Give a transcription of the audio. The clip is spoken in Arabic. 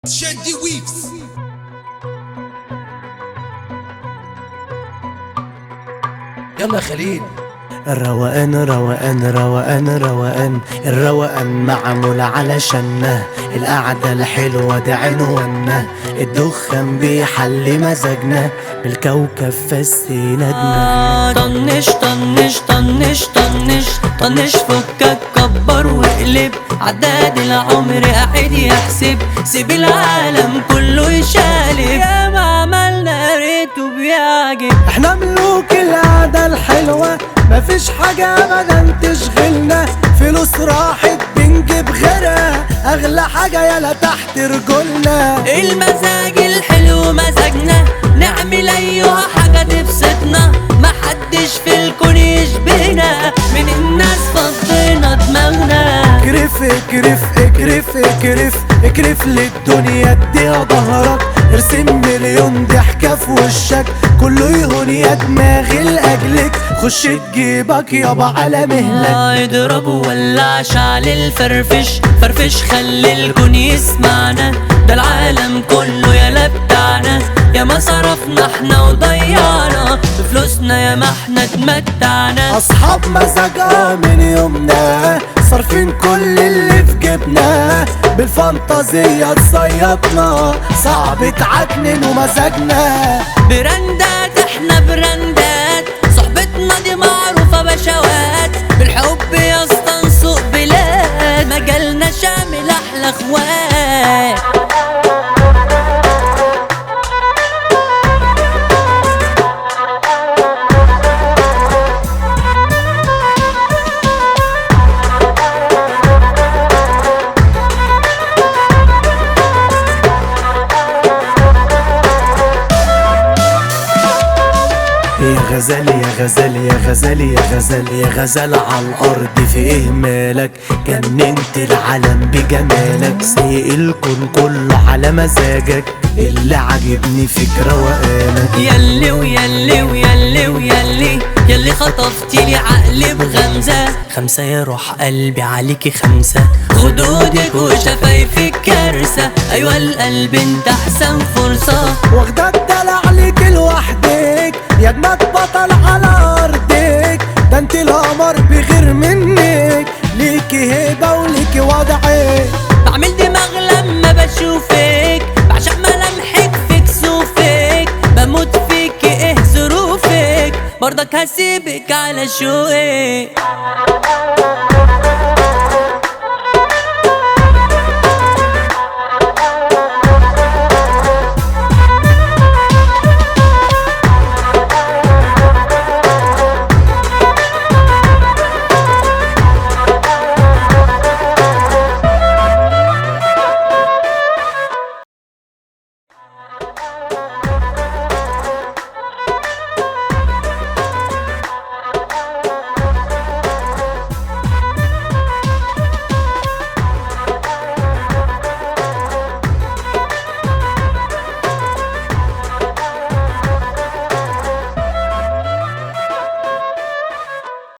شادي ويفز. يلا خليل. الروقان روقان روقان روقان الروقان معمول علشاننا، القعدة الحلوة دي عنوانا، الدخان بيحلي مزاجنا، بالكوكب فسينا طنش طنش طنش طنش طنش فكك كبر واقلب، عداد العمر قاعد يحسب، سيب العالم كله يشالب، يا ما عملنا ريته بيعجب. احنا ملوك القعدة الحلوة، مفيش حاجة ابدا تشغلنا، فلوس راحت بنجيب غيرها، اغلى حاجة يلا تحت رجولنا. المزاج الحلو مزاجنا، نعمل ايها حاجة تبسطنا، محدش في الكون يشبهنا، من الناس فضينا دماغنا. اكرف اكرف اكرف اكرف اكرف للدنيا اديها ظهرك، ارسم مليون ضحكة في وشك، كله يهون يا دماغي لاجلك، خش تجيبك يابا على مهلك. اضرب وولع شعل الفرفش، فرفش خلي الكون يسمعنا، ده العالم كله يالا بتاعنا، يا ما صرفنا احنا وضيعنا، بفلوسنا يا ما احنا اتمتعنا. اصحاب مزاجها من يومنا، صارفين كل اللي في جيبنا، بالفانتازية تصيطنا، صعب تعكنن ومزاجنا. براندات احنا براندات، صحبتنا دي معروفة بشوات، بالحب يا اسطى نسوق بلاد، مجالنا شامل احلى اخوات. يا غزال يا غزال يا غزال يا غزال يا غزال على الارض في ايه مالك، جننت العالم بجمالك، سايق الكون كله على مزاجك، اللي عاجبني فيك روقانك. ياللي وياللي وياللي وياللي ياللي خطفتي لي عقلي بغمزة، خمسة يا روح قلبي عليكي خمسة، خدودك وشفايفك كارثة، ايوه القلب انت احسن فرصة، واخدة الدلع عليك لوحدك، يا اجمد بطل على ارضك، ده انت القمر بغير منك، ليكي هيبة وليكي وضعك، بعمل دماغ لما بشوفك، بعشق ملامحك في كسوفك، بموت فيك ايه ظروفك، برضك هسيبك على شوقك.